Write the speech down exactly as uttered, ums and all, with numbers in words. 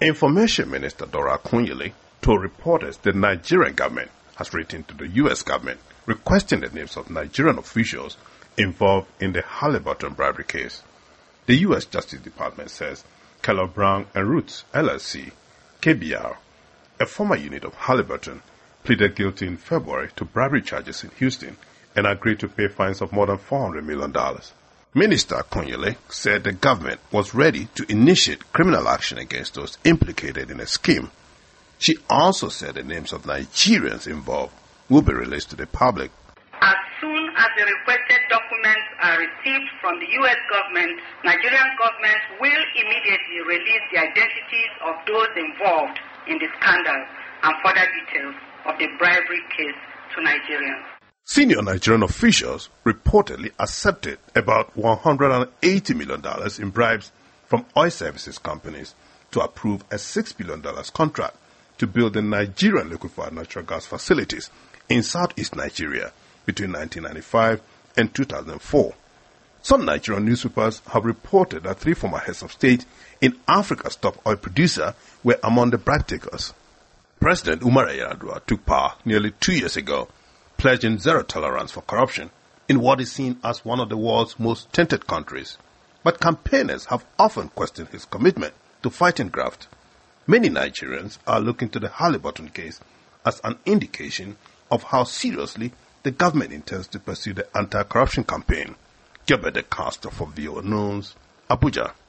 Information Minister Dora Akunyili told reporters the Nigerian government has written to the U S government requesting the names of Nigerian officials involved in the Halliburton bribery case. The U S Justice Department says Kellogg Brown and Roots L L C, K B R, a former unit of Halliburton, pleaded guilty in February to bribery charges in Houston and agreed to pay fines of more than four hundred million dollars. Minister Akunyili said the government was ready to initiate criminal action against those implicated in a scheme. She also said the names of Nigerians involved will be released to the public. As soon as the requested documents are received from the U S government, Nigerian government will immediately release the identities of those involved in the scandal and further details of the bribery case to Nigerians. Senior Nigerian officials reportedly accepted about one hundred eighty million dollars in bribes from oil services companies to approve a six billion dollars contract to build the Nigerian liquefied natural gas facilities in southeast Nigeria between nineteen ninety-five and two thousand four. Some Nigerian newspapers have reported that three former heads of state in Africa's top oil producer were among the bribe takers. President Umar Yar'Adua took power nearly two years ago, pledging zero tolerance for corruption in what is seen as one of the world's most tainted countries. But campaigners have often questioned his commitment to fighting graft. Many Nigerians are looking to the Halliburton case as an indication of how seriously the government intends to pursue the anti-corruption campaign. Jabede Castor for V O News, Abuja.